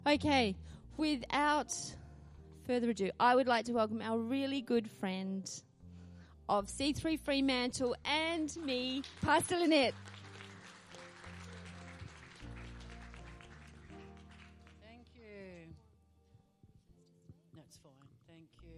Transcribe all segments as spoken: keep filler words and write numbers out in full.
Okay, without further ado, I would like to welcome our really good friend of C three Fremantle and me, Pastor Lynette. Thank you. That's fine. Thank you.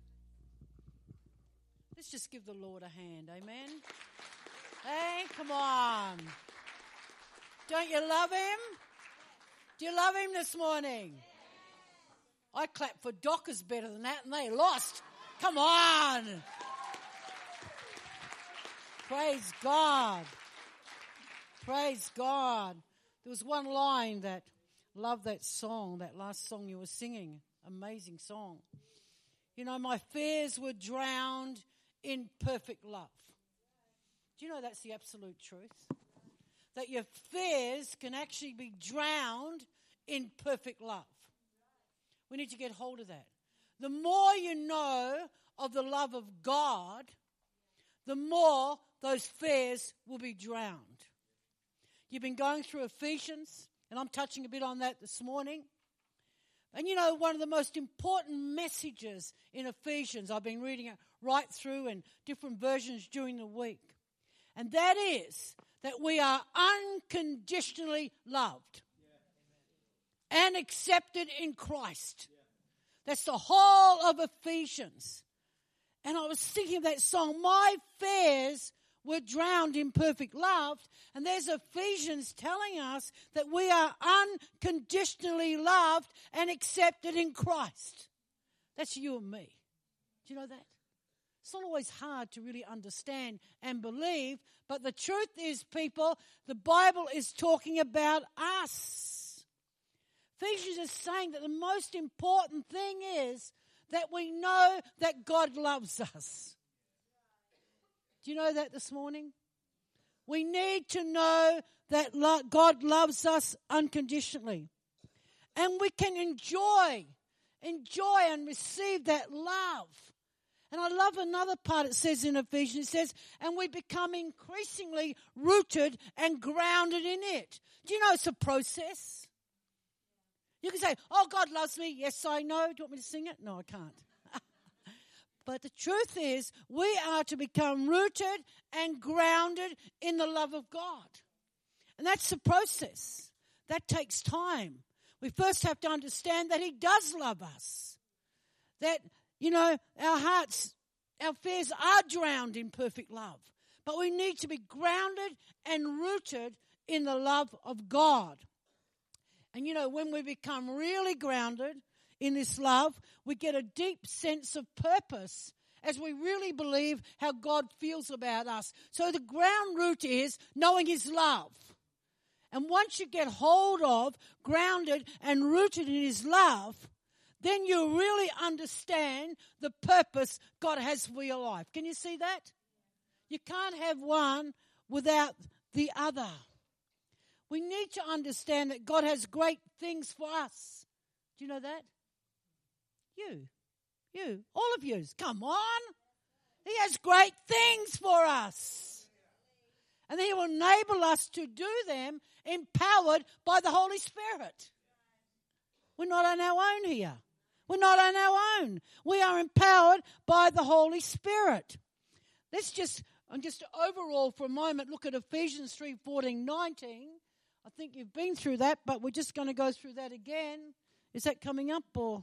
Let's just give the Lord a hand, amen? Hey, come on. Don't you love him? Do you love him this morning? I clapped for Dockers better than that and they lost. Come on. Praise God. Praise God. There was one line that, love that song, that last song you were singing. Amazing song. You know, my fears were drowned in perfect love. Do you know that's the absolute truth? That your fears can actually be drowned in perfect love. We need to get hold of that. The more you know of the love of God, the more those fears will be drowned. You've been going through Ephesians, and I'm touching a bit on that this morning. And you know, one of the most important messages in Ephesians, I've been reading it right through in different versions during the week, and that is that we are unconditionally loved and accepted in Christ. That's the whole of Ephesians. And I was thinking of that song, my fears were drowned in perfect love. And there's Ephesians telling us that we are unconditionally loved and accepted in Christ. That's you and me. Do you know that? It's not always hard to really understand and believe, but the truth is, people, the Bible is talking about us. Ephesians is saying that the most important thing is that we know that God loves us. Do you know that this morning? We need to know that lo- God loves us unconditionally. And we can enjoy, enjoy and receive that love. And I love another part it says in Ephesians, it says, and we become increasingly rooted and grounded in it. Do you know it's a process? You can say, oh, God loves me. Yes, I know. Do you want me to sing it? No, I can't. But the truth is, we are to become rooted and grounded in the love of God. And that's the process. That takes time. We first have to understand that he does love us. That, you know, our hearts, our fears are drowned in perfect love. But we need to be grounded and rooted in the love of God. And, you know, when we become really grounded in this love, we get a deep sense of purpose as we really believe how God feels about us. So the ground root is knowing his love. And once you get hold of, grounded and rooted in his love, then you really understand the purpose God has for your life. Can you see that? You can't have one without the other. We need to understand that God has great things for us. Do you know that? You, you, all of yous, come on. He has great things for us. And he will enable us to do them empowered by the Holy Spirit. We're not on our own here. We're not on our own. We are empowered by the Holy Spirit. Let's just, and just overall for a moment, look at Ephesians three fourteen, nineteen. I think you've been through that, but we're just going to go through that again. Is that coming up or?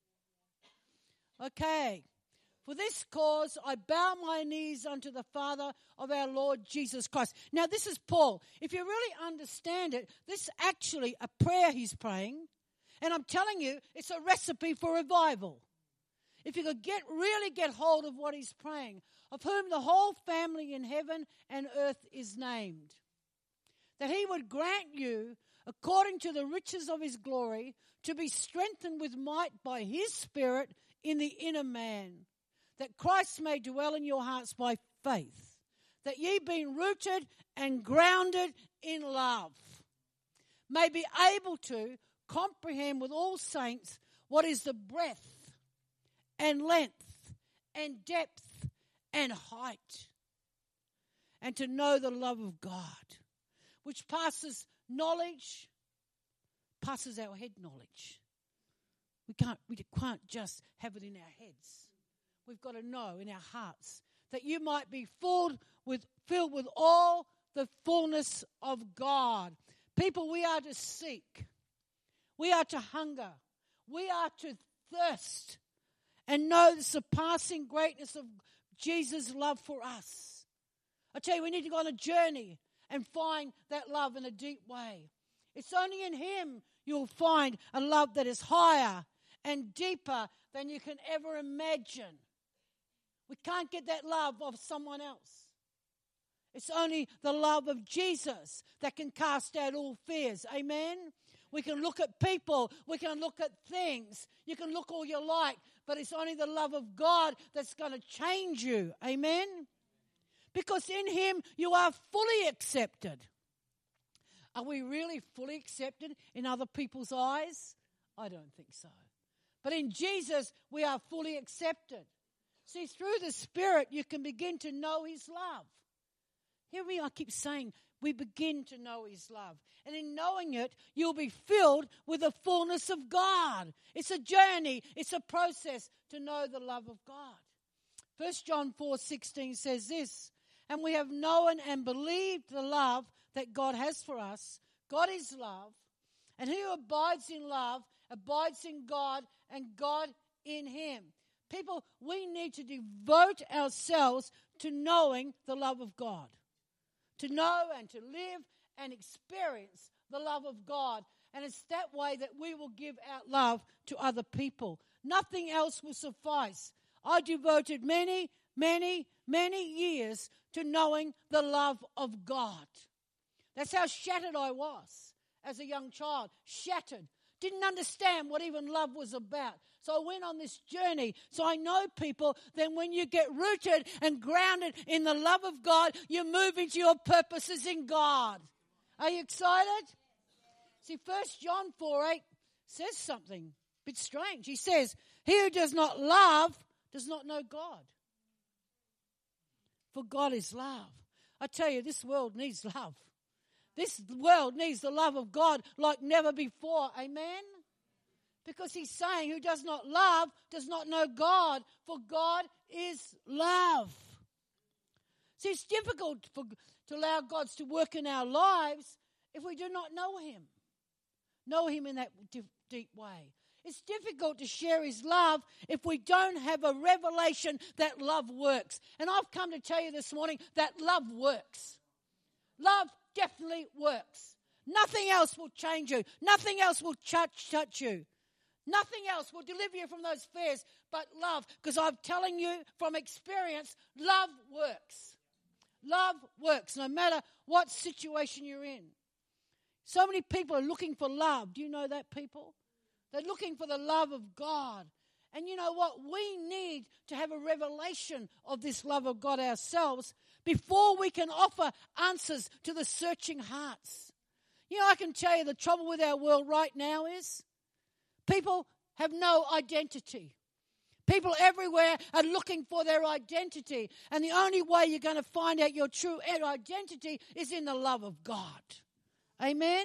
Okay. For this cause I bow my knees unto the Father of our Lord Jesus Christ. Now this is Paul. If you really understand it, this is actually a prayer he's praying. And I'm telling you, it's a recipe for revival. If you could get really get hold of what he's praying, of whom the whole family in heaven and earth is named, that he would grant you, according to the riches of his glory, to be strengthened with might by his Spirit in the inner man, that Christ may dwell in your hearts by faith, that ye being rooted and grounded in love, may be able to comprehend with all saints what is the breadth and length and depth and height, and to know the love of God, which passes knowledge, passes our head knowledge. We can't, we can't just have it in our heads. We've got to know in our hearts that you might be filled with, filled with all the fullness of God. People, we are to seek. We are to hunger. We are to thirst and know the surpassing greatness of Jesus' love for us. I tell you, we need to go on a journey and find that love in a deep way. It's only in Him you'll find a love that is higher and deeper than you can ever imagine. We can't get that love of someone else. It's only the love of Jesus that can cast out all fears. Amen? We can look at people. We can look at things. You can look all you like, but it's only the love of God that's going to change you. Amen? Because in Him you are fully accepted. Are we really fully accepted in other people's eyes? I don't think so. But in Jesus we are fully accepted. See, through the Spirit you can begin to know His love. Hear me, I keep saying, we begin to know His love. And in knowing it, you'll be filled with the fullness of God. It's a journey. It's a process to know the love of God. First John four sixteen says this, and we have known and believed the love that God has for us. God is love. And he who abides in love abides in God and God in him. People, we need to devote ourselves to knowing the love of God. To know and to live and experience the love of God. And it's that way that we will give out love to other people. Nothing else will suffice. I devoted many, many, many years to knowing the love of God. That's how shattered I was as a young child. Shattered. Didn't understand what even love was about. So I went on this journey. So I know, people, then when you get rooted and grounded in the love of God, you move into your purposes in God. Are you excited? See, First John four eight says something a bit strange. He says, he who does not love does not know God. For God is love. I tell you, this world needs love. This world needs the love of God like never before. Amen? Because he's saying, who does not love does not know God, for God is love. See, it's difficult for, to allow God to work in our lives if we do not know him. Know him in that deep, deep way. It's difficult to share his love if we don't have a revelation that love works. And I've come to tell you this morning that love works. Love definitely works. Nothing else will change you. Nothing else will touch, touch you. Nothing else will deliver you from those fears but love. Because I'm telling you from experience, love works. Love works no matter what situation you're in. So many people are looking for love. Do you know that, people? They're looking for the love of God. And you know what? We need to have a revelation of this love of God ourselves before we can offer answers to the searching hearts. You know, I can tell you the trouble with our world right now is people have no identity. People everywhere are looking for their identity. And the only way you're going to find out your true identity is in the love of God. Amen?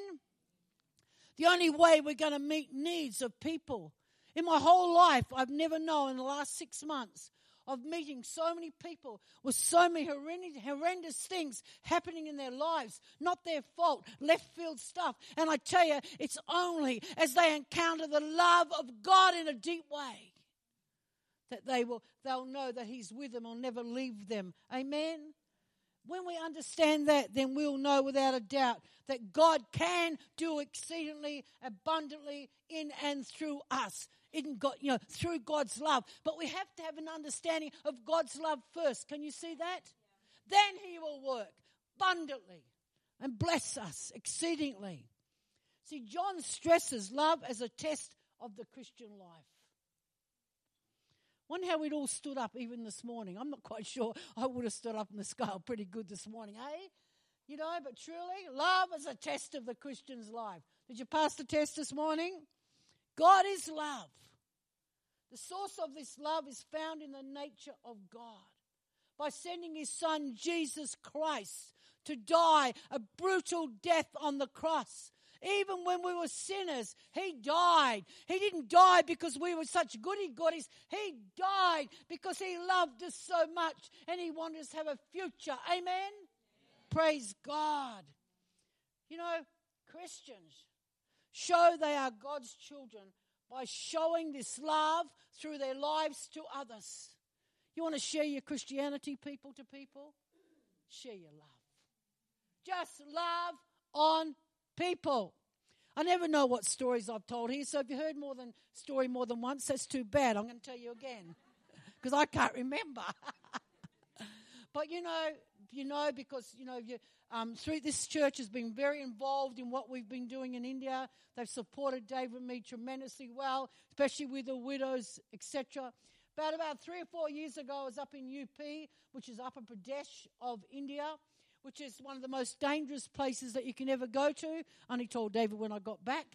The only way we're going to meet needs of people. In my whole life, I've never known in the last six months of meeting so many people with so many horrendous, horrendous things happening in their lives. Not their fault, left field stuff. And I tell you, it's only as they encounter the love of God in a deep way that they will, they'll know that he's with them or never leave them. Amen? When we understand that, then we'll know without a doubt that God can do exceedingly abundantly in and through us. In God, you know, through God's love. But we have to have an understanding of God's love first. Can you see that? Yeah. Then he will work abundantly and bless us exceedingly. See, John stresses love as a test of the Christian life. Wonder how we'd all stood up even this morning. I'm not quite sure I would have stood up in the scale pretty good this morning, eh? You know, but truly, love is a test of the Christian's life. Did you pass the test this morning? God is love. The source of this love is found in the nature of God. By sending his son, Jesus Christ, to die a brutal death on the cross. Even when we were sinners, he died. He didn't die because we were such goody-goodies. He died because he loved us so much and he wanted us to have a future. Amen? Amen. Praise God. You know, Christians show they are God's children by showing this love through their lives to others. You want to share your Christianity, people to people? Share your love. Just love on people. I never know what stories I've told here, so if you heard more than story more than once, that's too bad. I'm going to tell you again because I can't remember. But you know, you know, because you know, you, um, through this church has been very involved in what we've been doing in India. They've supported David and me tremendously well, especially with the widows, et cetera. About about three or four years ago, I was up in U P, which is Upper Pradesh of India, which is one of the most dangerous places that you can ever go to. I only told David when I got back.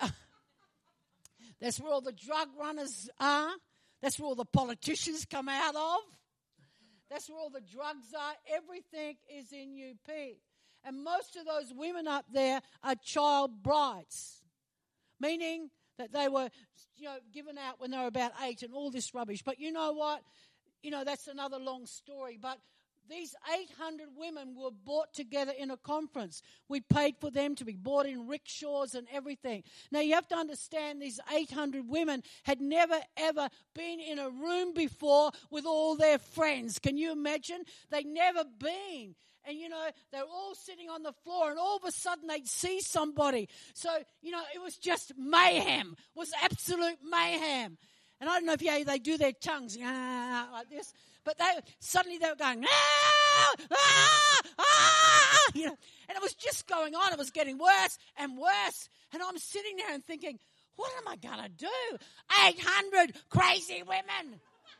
That's where all the drug runners are. That's where all the politicians come out of. That's where all the drugs are. Everything is in U P. And most of those women up there are child brides, meaning that they were, you know, given out when they were about eight and all this rubbish. But you know what? You know, that's another long story. But these eight hundred women were brought together in a conference. We paid for them to be bought in rickshaws and everything. Now, you have to understand these eight hundred women had never, ever been in a room before with all their friends. Can you imagine? They'd never been. And, you know, they were all sitting on the floor, and all of a sudden they'd see somebody. So, you know, it was just mayhem. It was absolute mayhem. And I don't know if yeah, they do their tongues ah, like this, but they suddenly they were going, ah, ah, ah, you know, and it was just going on. It was getting worse and worse. And I'm sitting there and thinking, what am I going to do? eight hundred crazy women.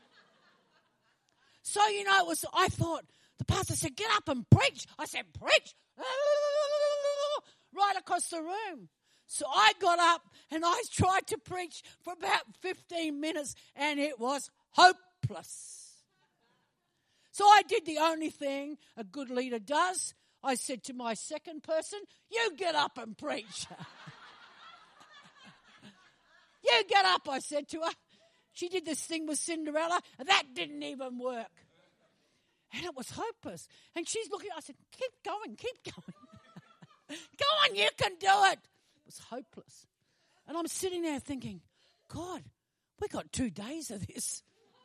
So, you know, it was. I thought, the pastor said, get up and preach. I said, preach? Right across the room. So I got up and I tried to preach for about fifteen minutes and it was hopeless. So I did the only thing a good leader does. I said to my second person, you get up and preach. You get up, I said to her. She did this thing with Cinderella and that didn't even work. And it was hopeless. And she's looking, I said, keep going, keep going. Go on, you can do it. It was hopeless. And I'm sitting there thinking, God, we got two days of this.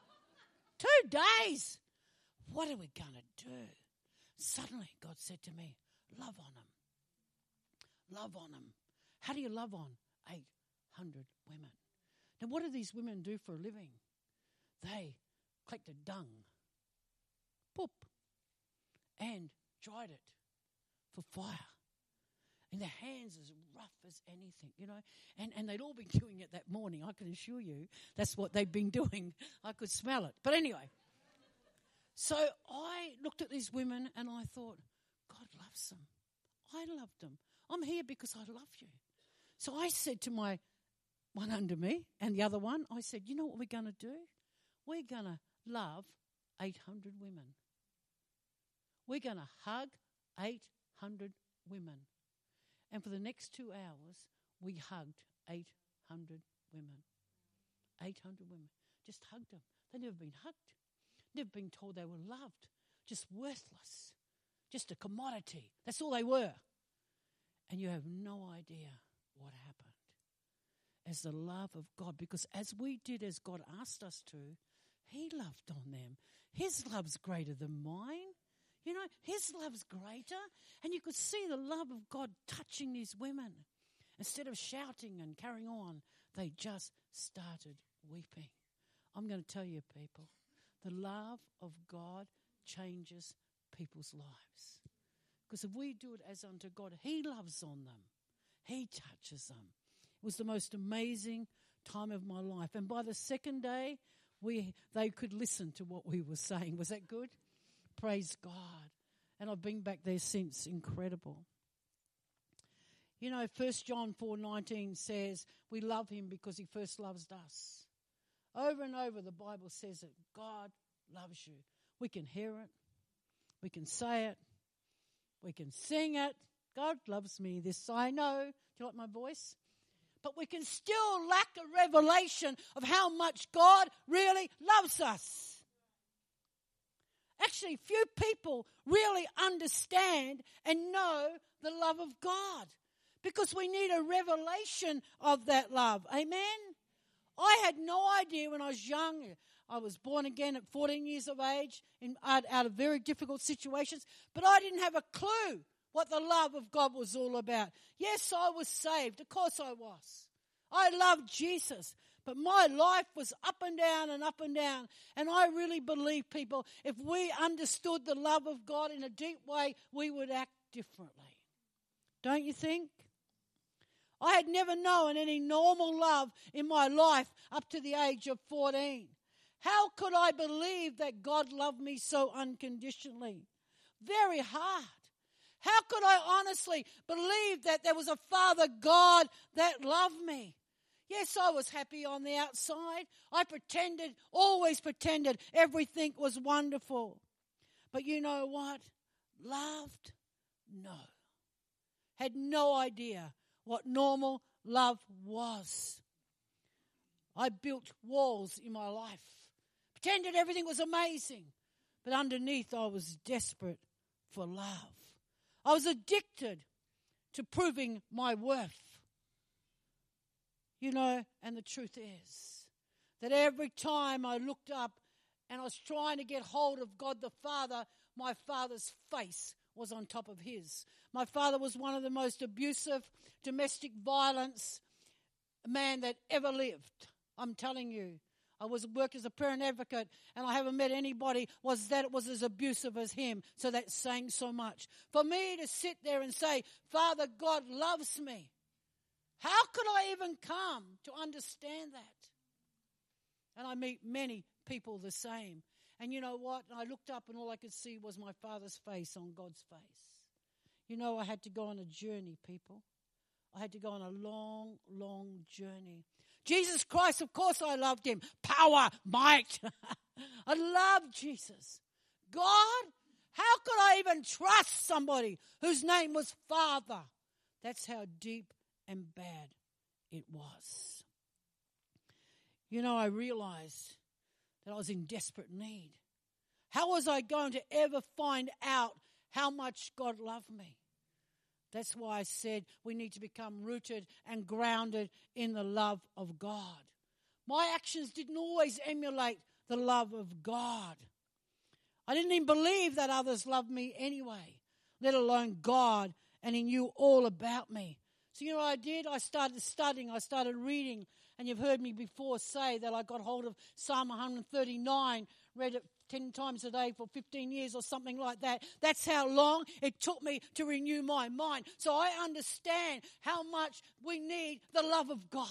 Two days. What are we going to do? Suddenly, God said to me, love on them. Love on them. How do you love on eight hundred women? Now, what do these women do for a living? They collected dung, poop, and dried it for fire. And their hands as rough as anything, you know. And, and they'd all been doing it that morning. I can assure you that's what they'd been doing. I could smell it. But anyway, so I looked at these women and I thought, God loves them. I loved them. I'm here because I love you. So I said to my one under me and the other one, I said, you know what we're going to do? We're going to love eight hundred women. We're going to hug eight hundred women. And for the next two hours, we hugged eight hundred women. eight hundred women. Just hugged them. They'd never been hugged. Never been told they were loved. Just worthless. Just a commodity. That's all they were. And you have no idea what happened. As the love of God, because as we did as God asked us to, He loved on them. His love's greater than mine. You know, His love's greater. And you could see the love of God touching these women. Instead of shouting and carrying on, they just started weeping. I'm going to tell you, people, the love of God changes people's lives. Because if we do it as unto God, He loves on them. He touches them. It was the most amazing time of my life. And by the second day, we they could listen to what we were saying. Was that good? Praise God. And I've been back there since. Incredible. You know, First John four nineteen says, we love Him because He first loves us. Over and over the Bible says that God loves you. We can hear it. We can say it. We can sing it. God loves me. This I know. Do you like my voice? But we can still lack a revelation of how much God really loves us. Actually, few people really understand and know the love of God because we need a revelation of that love. Amen? I had no idea when I was young. I was born again at fourteen years of age in, out, out of very difficult situations, but I didn't have a clue what the love of God was all about. Yes, I was saved. Of course I was. I loved Jesus. But my life was up and down and up and down. And I really believe, people, if we understood the love of God in a deep way, we would act differently. Don't you think? I had never known any normal love in my life up to the age of fourteen. How could I believe that God loved me so unconditionally? Very hard. How could I honestly believe that there was a Father God that loved me? Yes, I was happy on the outside. I pretended, always pretended everything was wonderful. But you know what? Loved? No. Had no idea what normal love was. I built walls in my life. Pretended everything was amazing. But underneath I was desperate for love. I was addicted to proving my worth. You know, and the truth is that every time I looked up and I was trying to get hold of God the Father, my father's face was on top of his. My father was one of the most abusive, domestic violence man that ever lived. I'm telling you. I was worked as a parent advocate, and I haven't met anybody was that it was as abusive as him. So that's saying so much. For me to sit there and say, Father God loves me, how could I even come to understand that? And I meet many people the same. And you know what? I looked up and all I could see was my father's face on God's face. You know, I had to go on a journey, people. I had to go on a long, long journey. Jesus Christ, of course I loved him. Power, might. I loved Jesus. God, how could I even trust somebody whose name was Father? That's how deep and bad it was. You know, I realized that I was in desperate need. How was I going to ever find out how much God loved me? That's why I said we need to become rooted and grounded in the love of God. My actions didn't always emulate the love of God. I didn't even believe that others loved me anyway, let alone God, and he knew all about me. So you know what I did? I started studying, I started reading, and you've heard me before say that I got hold of Psalm one thirty-nine, read it ten times a day for fifteen years or something like that. That's how long it took me to renew my mind. So I understand how much we need the love of God.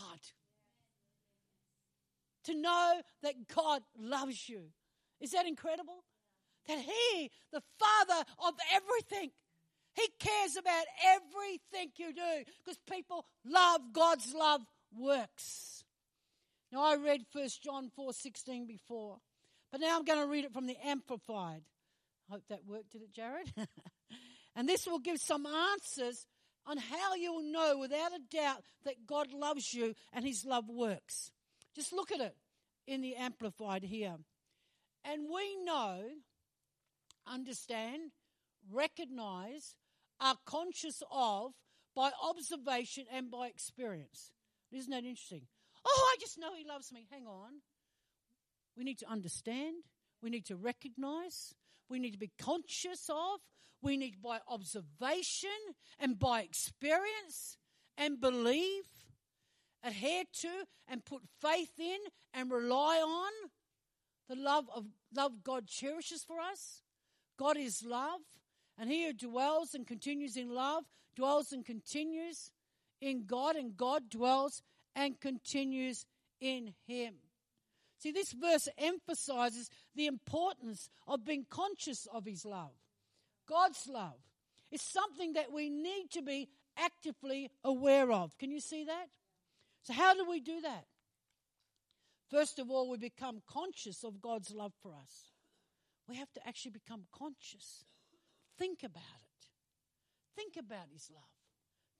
To know that God loves you. Is that incredible? That he, the Father of everything, he cares about everything you do because people love, God's love works. Now I read First John four sixteen before. But now I'm going to read it from the Amplified. I hope that worked, did it, Jared? And this will give some answers on how you will know without a doubt that God loves you and his love works. Just look at it in the Amplified here. And we know, understand, recognize, are conscious of by observation and by experience. Isn't that interesting? Oh, I just know he loves me. Hang on. We need to understand. We need to recognize. We need to be conscious of. We need by observation and by experience and believe, adhere to and put faith in and rely on the love of love God cherishes for us. God is love, and he who dwells and continues in love dwells and continues in God, and God dwells and continues in him. See, this verse emphasizes the importance of being conscious of his love. God's love is something that we need to be actively aware of. Can you see that? So how do we do that? First of all, we become conscious of God's love for us. We have to actually become conscious. Think about it. Think about his love.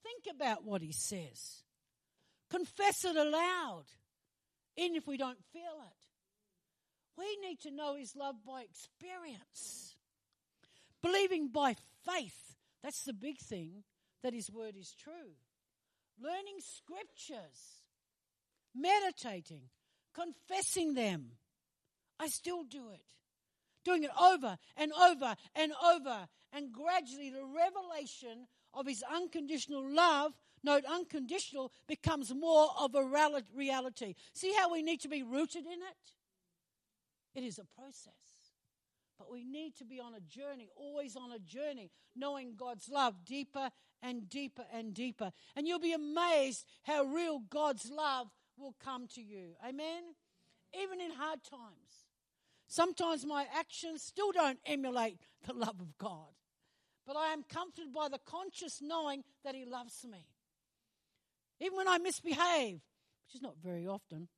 Think about what he says. Confess it aloud, even if we don't feel it. We need to know his love by experience. Believing by faith, that's the big thing, that his word is true. Learning scriptures, meditating, confessing them. I still do it. Doing it over and over and over. And gradually the revelation of his unconditional love, note unconditional, becomes more of a reality. See how we need to be rooted in it? It is a process. But we need to be on a journey, always on a journey, knowing God's love deeper and deeper and deeper. And you'll be amazed how real God's love will come to you. Amen? Even in hard times. Sometimes my actions still don't emulate the love of God. But I am comforted by the conscious knowing that he loves me. Even when I misbehave, which is not very often.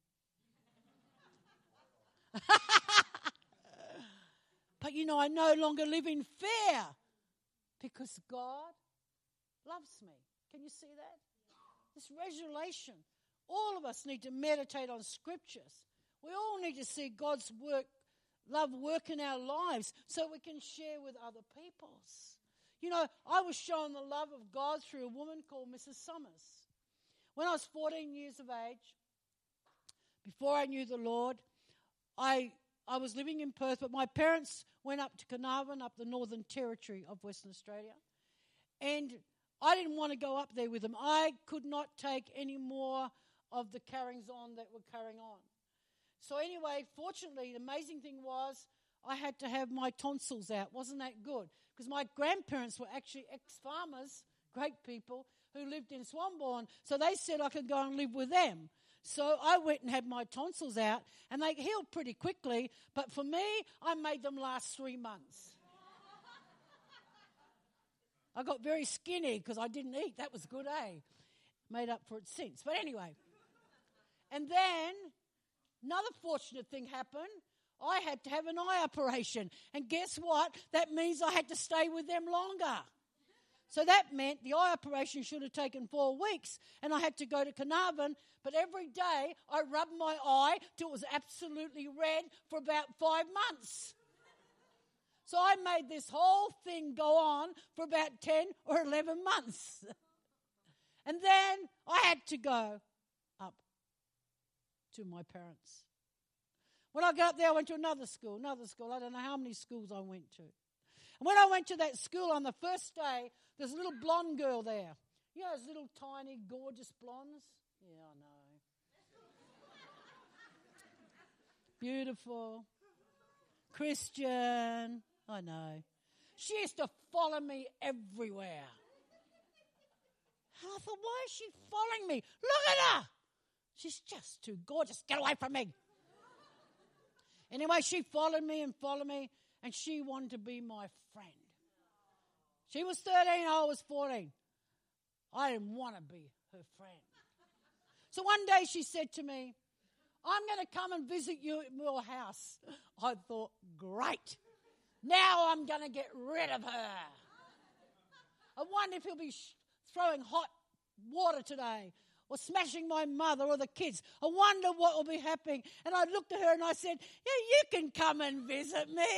But, you know, I no longer live in fear because God loves me. Can you see that? This revelation. All of us need to meditate on scriptures. We all need to see God's work, love work in our lives so we can share with other people's. You know, I was shown the love of God through a woman called Missus Summers. When I was fourteen years of age, before I knew the Lord, I I was living in Perth, but my parents went up to Carnarvon, up the Northern Territory of Western Australia. And I didn't want to go up there with them. I could not take any more of the carryings on that were carrying on. So anyway, fortunately, the amazing thing was I had to have my tonsils out. Wasn't that good? Because my grandparents were actually ex-farmers, great people, who lived in Swanbourne. So they said I could go and live with them. So I went and had my tonsils out, and they healed pretty quickly. But for me, I made them last three months. I got very skinny because I didn't eat. That was good, eh? Made up for it since. But anyway. And then another fortunate thing happened. I had to have an eye operation. And guess what? That means I had to stay with them longer. So that meant the eye operation should have taken four weeks, and I had to go to Carnarvon. But every day I rubbed my eye till it was absolutely red for about five months. So I made this whole thing go on for about ten or eleven months. And then I had to go up to my parents. When I got up there, I went to another school, another school. I don't know how many schools I went to. And when I went to that school on the first day, there's a little blonde girl there. You know those little tiny, gorgeous blondes? Yeah, I know. Beautiful. Christian. I know. She used to follow me everywhere. And I thought, why is she following me? Look at her. She's just too gorgeous. Get away from me. Anyway, she followed me and followed me, and she wanted to be my friend. She was thirteen, I was fourteen. I didn't want to be her friend. So one day she said to me, I'm going to come and visit you at your house. I thought, great. Now I'm going to get rid of her. I wonder if he'll be sh- throwing hot water today or smashing my mother or the kids. I wonder what will be happening. And I looked at her and I said, yeah, you can come and visit me.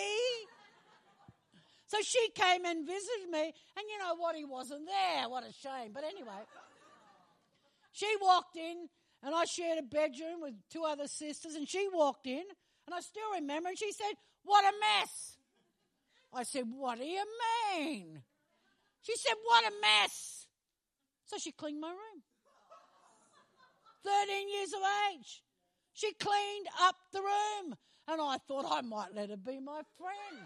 So she came and visited me, and you know what, he wasn't there. What a shame. But anyway, she walked in, and I shared a bedroom with two other sisters, and she walked in, and I still remember, and she said, what a mess. I said, what do you mean? She said, what a mess. So she cleaned my room. thirteen years of age. She cleaned up the room, and I thought I might let her be my friend.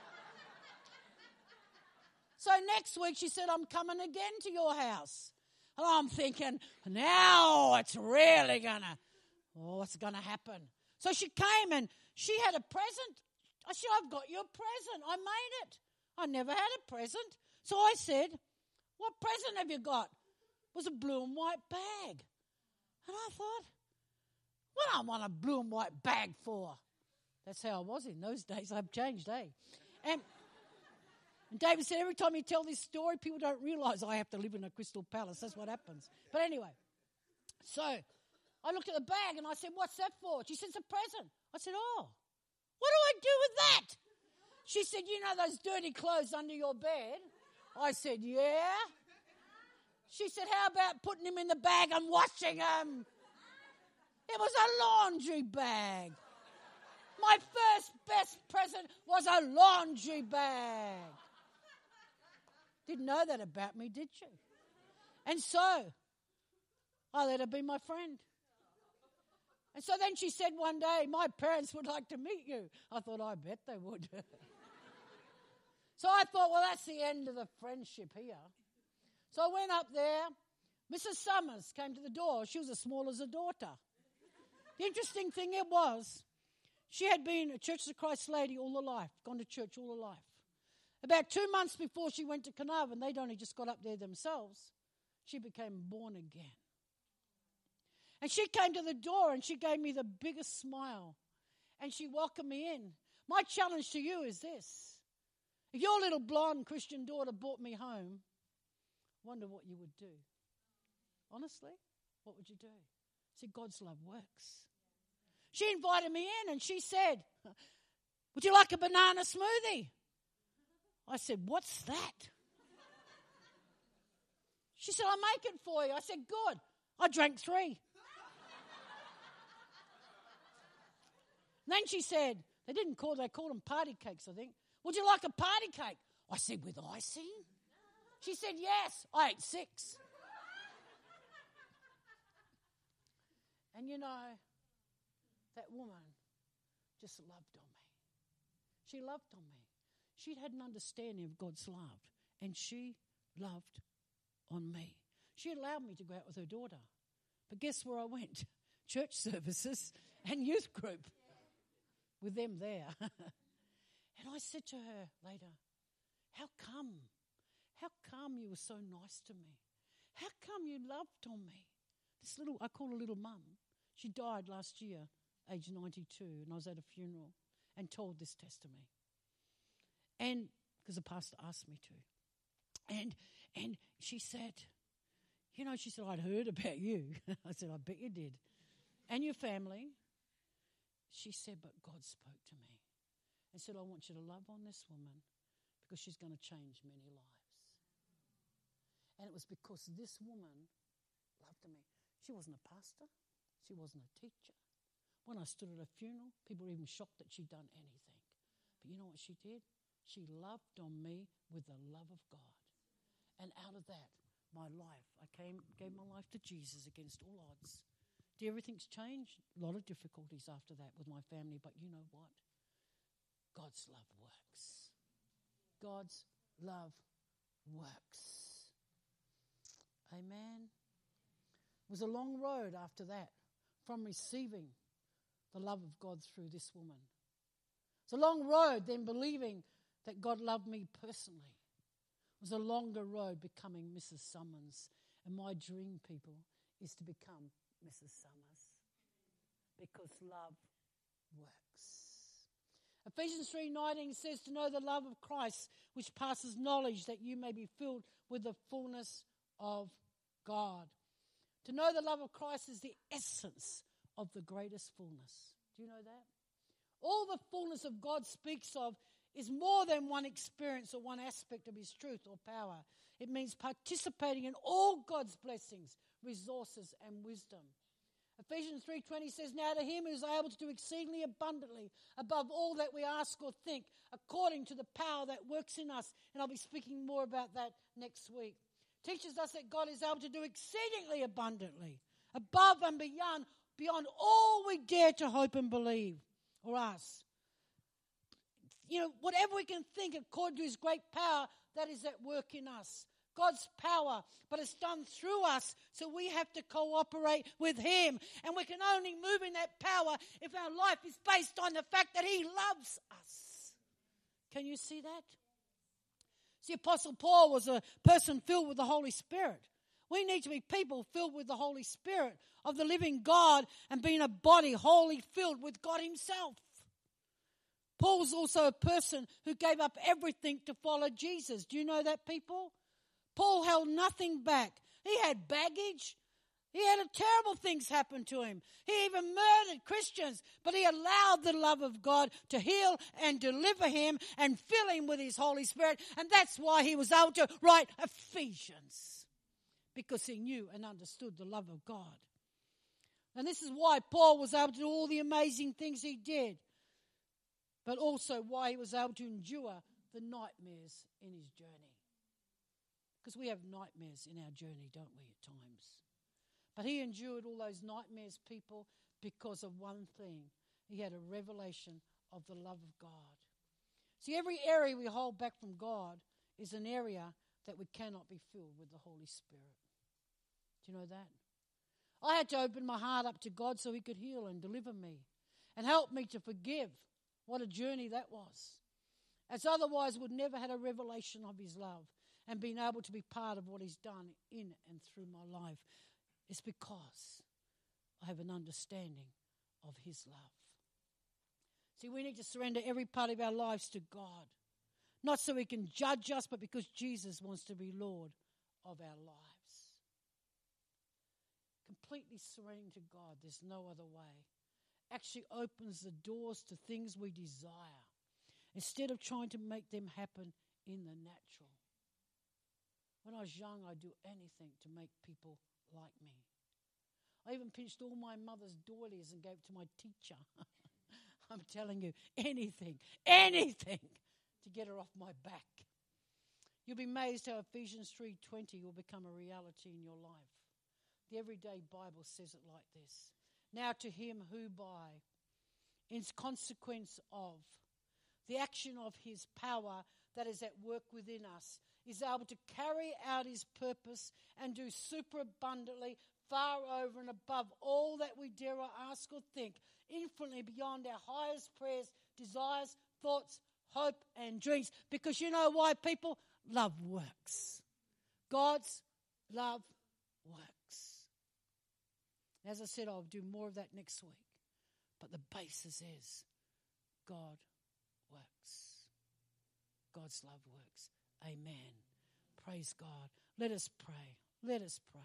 So next week she said, I'm coming again to your house. And I'm thinking, now it's really going to, oh, what's going to happen? So she came and she had a present. I said, I've got you a present. I made it. I never had a present. So I said, what present have you got? It was a blue and white bag. And I thought, what do I want a blue and white bag for? That's how I was in those days. I've changed, eh? And And David said, every time you tell this story, people don't realise I have to live in a crystal palace. That's what happens. But anyway, so I looked at the bag and I said, what's that for? She said, it's a present. I said, oh, what do I do with that? She said, you know those dirty clothes under your bed? I said, yeah. She said, how about putting them in the bag and washing them? It was a laundry bag. My first best present was a laundry bag. Didn't know that about me, did you? And so, I let her be my friend. And so then she said one day, my parents would like to meet you. I thought, I bet they would. So I thought, well, that's the end of the friendship here. So I went up there. Missus Summers came to the door. She was as small as a daughter. The interesting thing it was, she had been a Church of Christ lady all her life, gone to church all her life. About two months before she went to Carnarvon, they'd only just got up there themselves, she became born again. And she came to the door and she gave me the biggest smile. And she welcomed me in. My challenge to you is this. If your little blonde Christian daughter brought me home, I wonder what you would do. Honestly, what would you do? See, God's love works. She invited me in and she said, would you like a banana smoothie? I said, what's that? She said, I'll make it for you. I said, good. I drank three. Then she said, they didn't call, they called them party cakes, I think. Would you like a party cake? I said, with icing? She said, yes. I ate six. And you know, that woman just loved on me. She loved on me. She had an understanding of God's love, and she loved on me. She allowed me to go out with her daughter. But guess where I went? Church services and youth group with them there. And I said to her later, how come? How come you were so nice to me? How come you loved on me? This little, I call her little mum. She died last year, age ninety-two, and I was at a funeral and told this testimony. And because the pastor asked me to. And and she said, you know, she said, I'd heard about you. I said, I bet you did. And your family. She said, but God spoke to me and said, I want you to love on this woman because she's going to change many lives. And it was because this woman loved me. She wasn't a pastor. She wasn't a teacher. When I stood at a funeral, people were even shocked that she'd done anything. But you know what she did? She loved on me with the love of God. And out of that, my life, I came, gave my life to Jesus against all odds. Did everything's changed? A lot of difficulties after that with my family, but you know what? God's love works. God's love works. Amen. It was a long road after that from receiving the love of God through this woman. It's a long road then believing that God loved me personally. It was a longer road becoming Missus Summers. And my dream, people, is to become Missus Summers. Because love works. Ephesians three nineteen says to know the love of Christ which passes knowledge, that you may be filled with the fullness of God. To know the love of Christ is the essence of the greatest fullness. Do you know that? All the fullness of God speaks of is more than one experience or one aspect of his truth or power. It means participating in all God's blessings, resources, and wisdom. Ephesians three twenty says, now to him who is able to do exceedingly abundantly above all that we ask or think, according to the power that works in us. And I'll be speaking more about that next week. Teaches us that God is able to do exceedingly abundantly, above and beyond, beyond all we dare to hope and believe, or ask. You know, whatever we can think according to his great power that is at work in us. God's power, but it's done through us, so we have to cooperate with him. And we can only move in that power if our life is based on the fact that he loves us. Can you see that? See, Apostle Paul was a person filled with the Holy Spirit. We need to be people filled with the Holy Spirit of the living God and being a body wholly filled with God himself. Paul's also a person who gave up everything to follow Jesus. Do you know that, people? Paul held nothing back. He had baggage. He had terrible things happen to him. He even murdered Christians, but he allowed the love of God to heal and deliver him and fill him with his Holy Spirit. And that's why he was able to write Ephesians, because he knew and understood the love of God. And this is why Paul was able to do all the amazing things he did, but also why he was able to endure the nightmares in his journey. Because we have nightmares in our journey, don't we, at times? But he endured all those nightmares, people, because of one thing. He had a revelation of the love of God. See, every area we hold back from God is an area that we cannot be filled with the Holy Spirit. Do you know that? I had to open my heart up to God so he could heal and deliver me and help me to forgive. What a journey that was. As otherwise would never had a revelation of his love and been able to be part of what he's done in and through my life. It's because I have an understanding of his love. See, we need to surrender every part of our lives to God. Not so he can judge us, but because Jesus wants to be Lord of our lives. Completely surrendering to God, there's no other way. Actually opens the doors to things we desire instead of trying to make them happen in the natural. When I was young, I'd do anything to make people like me. I even pinched all my mother's doilies and gave it to my teacher. I'm telling you, anything, anything to get her off my back. You'll be amazed how Ephesians three twenty will become a reality in your life. The Everyday Bible says it like this. Now to him who by, in consequence of, the action of his power that is at work within us, is able to carry out his purpose and do superabundantly, far over and above all that we dare or ask or think, infinitely beyond our highest prayers, desires, thoughts, hope and dreams. Because you know why, people? Love works. God's love works. As I said, I'll do more of that next week. But the basis is God works. God's love works. Amen. Praise God. Let us pray. Let us pray.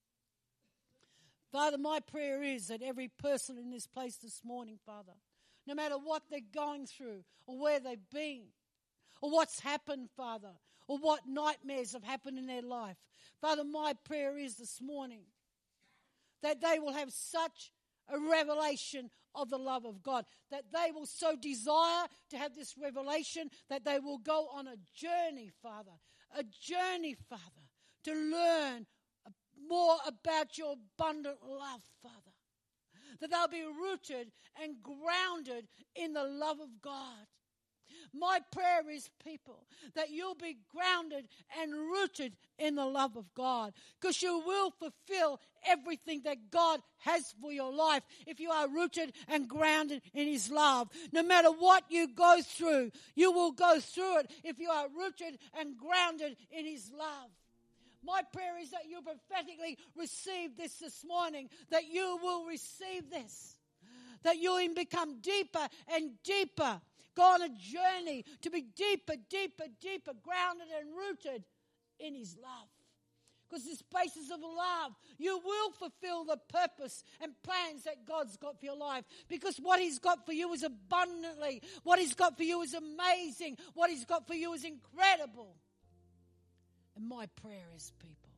Father, my prayer is that every person in this place this morning, Father, no matter what they're going through or where they've been or what's happened, Father, or what nightmares have happened in their life, Father, my prayer is this morning that they will have such a revelation of the love of God, that they will so desire to have this revelation that they will go on a journey, Father, a journey, Father, to learn more about your abundant love, Father, that they'll be rooted and grounded in the love of God. My prayer is, people, that you'll be grounded and rooted in the love of God, because you will fulfill everything that God has for your life if you are rooted and grounded in his love. No matter what you go through, you will go through it if you are rooted and grounded in his love. My prayer is that you prophetically receive this this morning, that you will receive this, that you'll become deeper and deeper, go on a journey to be deeper, deeper, deeper, grounded and rooted in his love. Because this basis of love, you will fulfill the purpose and plans that God's got for your life. Because what he's got for you is abundantly. What he's got for you is amazing. What he's got for you is incredible. And my prayer is, people,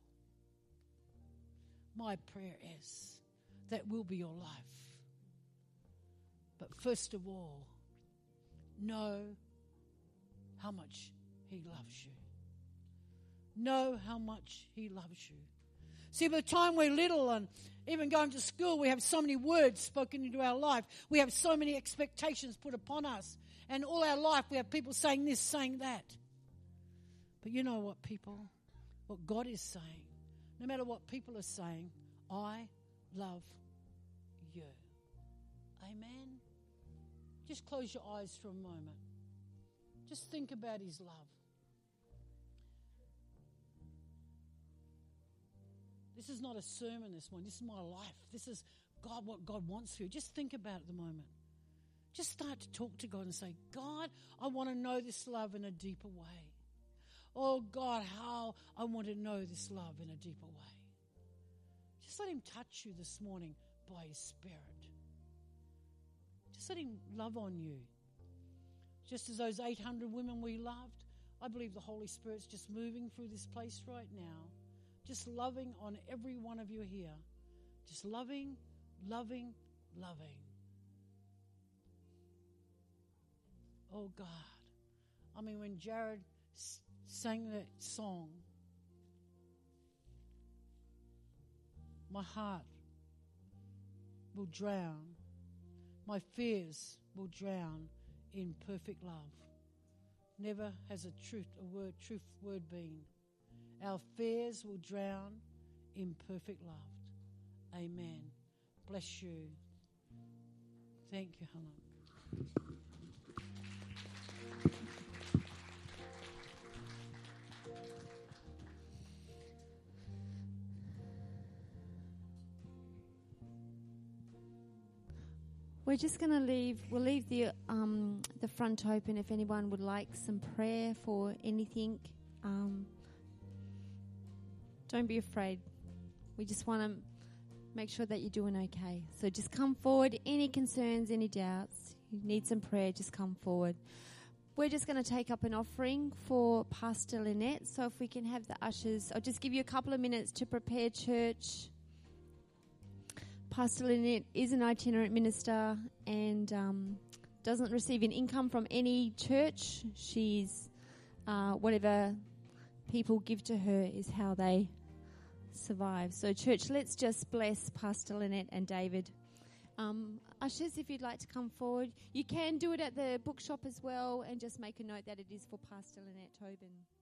my prayer is that will be your life. But first of all, know how much he loves you. Know how much he loves you. See, by the time we're little and even going to school, we have so many words spoken into our life. We have so many expectations put upon us. And all our life we have people saying this, saying that. But you know what, people? What God is saying, no matter what people are saying, I love you. Amen? Just close your eyes for a moment. Just think about his love. This is not a sermon this morning. This is my life. This is God, what God wants for you. Just think about it at the moment. Just start to talk to God and say, God, I want to know this love in a deeper way. Oh, God, how I want to know this love in a deeper way. Just let him touch you this morning by his Spirit. Just let him love on you. Just as those eight hundred women we loved, I believe the Holy Spirit's just moving through this place right now, just loving on every one of you here. Just loving, loving, loving. Oh, God. I mean, when Jared s- sang that song, my heart will drown. My fears will drown in perfect love. Never has a truth, a word, truth word been. Our fears will drown in perfect love. Amen. Bless you. Thank you, Helen. We're just going to leave, we'll leave the um, the front open if anyone would like some prayer for anything. Um, don't be afraid. We just want to make sure that you're doing okay. So just come forward. Any concerns, any doubts, you need some prayer, just come forward. We're just going to take up an offering for Pastor Lynette. So if we can have the ushers, I'll just give you a couple of minutes to prepare church. Pastor Lynette is an itinerant minister and um, doesn't receive an income from any church. She's, uh, whatever people give to her is how they survive. So church, let's just bless Pastor Lynette and David. Um, ushers, if you'd like to come forward, you can do it at the bookshop as well and just make a note that it is for Pastor Lynette Tobin.